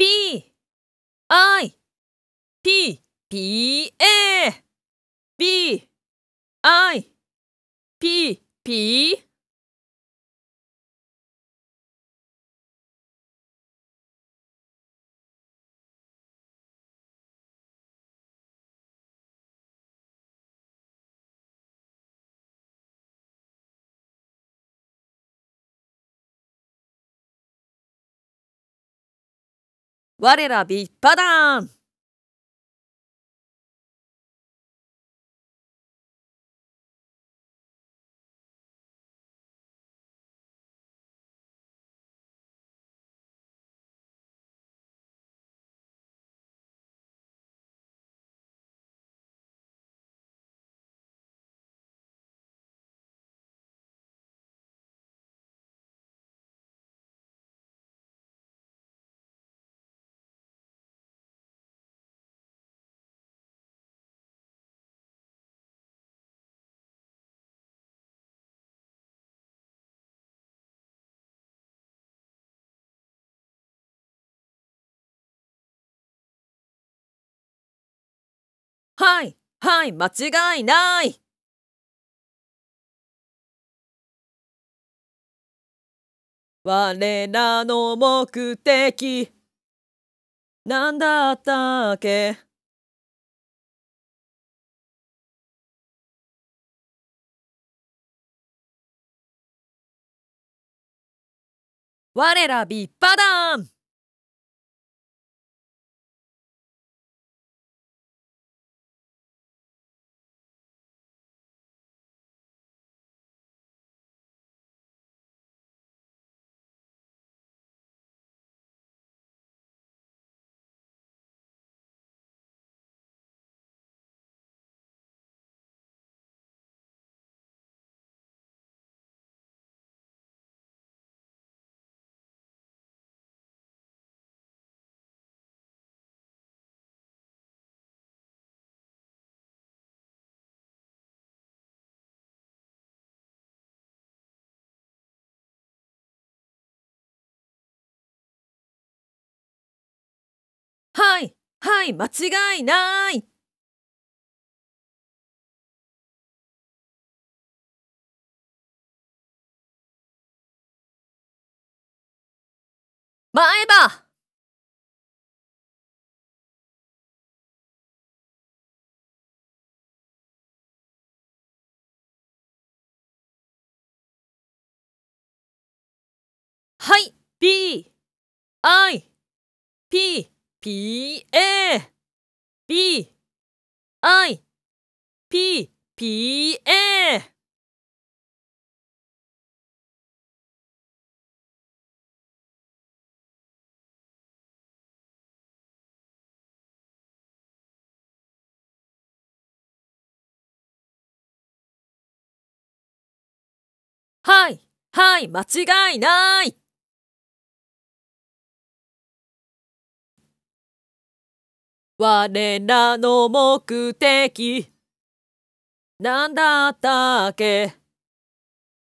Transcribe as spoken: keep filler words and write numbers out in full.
P、I、P、P、A、B、I、P、P。我ら立派団。はい、はい、間違いない。我らの目的、なんだったっけ。我ら立派団。はい、はい、間違いない。前歯。はい、B、I、P、P、A、B、I、P、P、A。はい、はい、間違いない。我らの目的、なんだったっけ。